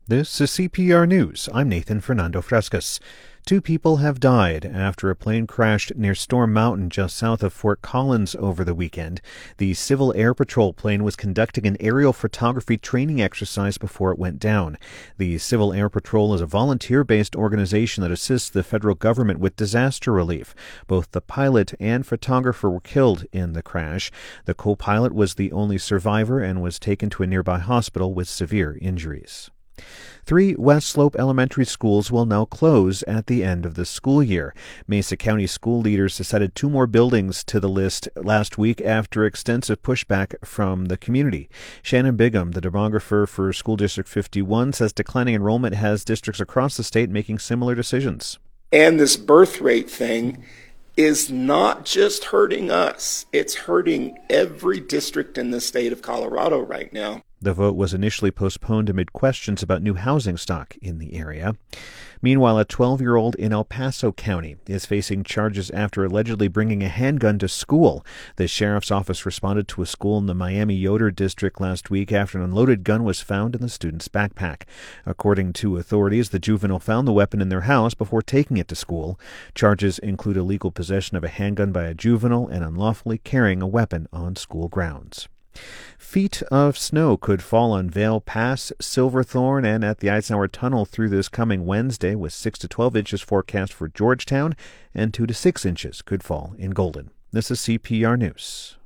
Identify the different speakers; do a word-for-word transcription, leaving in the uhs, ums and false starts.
Speaker 1: This is C P R News. I'm Nathan Fernando Frescas. Two people have died after a plane crashed near Storm Mountain just south of Fort Collins over the weekend. The Civil Air Patrol plane was conducting an aerial photography training exercise before it went down. The Civil Air Patrol is a volunteer-based organization that assists the federal government with disaster relief. Both the pilot and photographer were killed in the crash. The co-pilot was the only survivor and was taken to a nearby hospital with severe injuries. Three West Slope elementary schools will now close at the end of the school year. Mesa County school leaders decided two more buildings to the list last week after extensive pushback from the community. Shannon Bigham, the demographer for School District fifty-one, says declining enrollment has districts across the state making similar decisions.
Speaker 2: And this birth rate thing is not just hurting us. It's hurting every district in the state of Colorado right now.
Speaker 1: The vote was initially postponed amid questions about new housing stock in the area. Meanwhile, a twelve-year-old in El Paso County is facing charges after allegedly bringing a handgun to school. The sheriff's office responded to a school in the Miami Yoder district last week after an unloaded gun was found in the student's backpack. According to authorities, the juvenile found the weapon in their house before taking it to school. Charges include illegal possession of a handgun by a juvenile and unlawfully carrying a weapon on school grounds. Feet of snow could fall on Vail Pass, Silverthorne, and at the Eisenhower Tunnel through this coming Wednesday, with six to twelve inches forecast for Georgetown, and two to six inches could fall in Golden. This is C P R News.